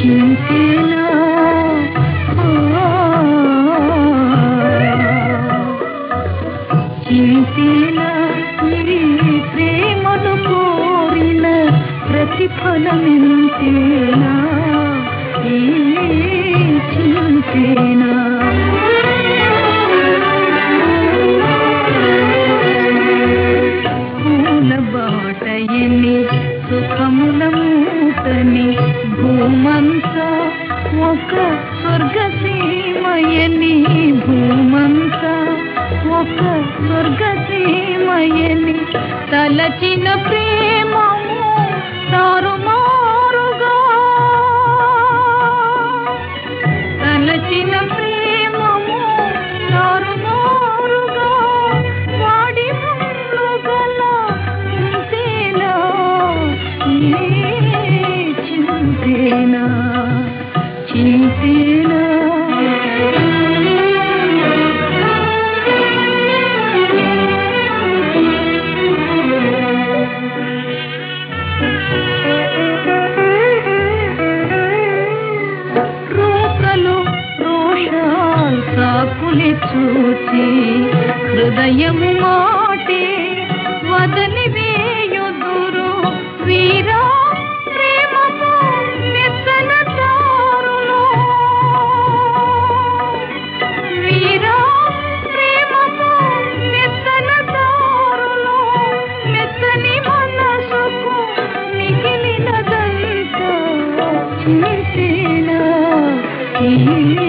చింతేనా చింతేనా ఈ ప్రేమను కోరిన ప్రతిఫలమెంతేనా ఈ చింతేనా బాటయని సుఖముల మూటని భూమంతా ఒక స్వర్గసీమయని భూమంతా ఒక స్వర్గసీమయని తలచిన ప్రేమము తారుమారుగా తలచిన ప్రేమము తారుమారుగా వాడి ముందుగల చింతేనా చింతేనా రోకలు రోషాల్ సాకులి చూచి హృదయము మాటే వదని వేయుదురు వీరా ప్రేమము మెత్తన దారులు వీరా ప్రేమము మెత్తన దారులు మెత్తని మనసుకు మిగిలినదంతా చింతేనా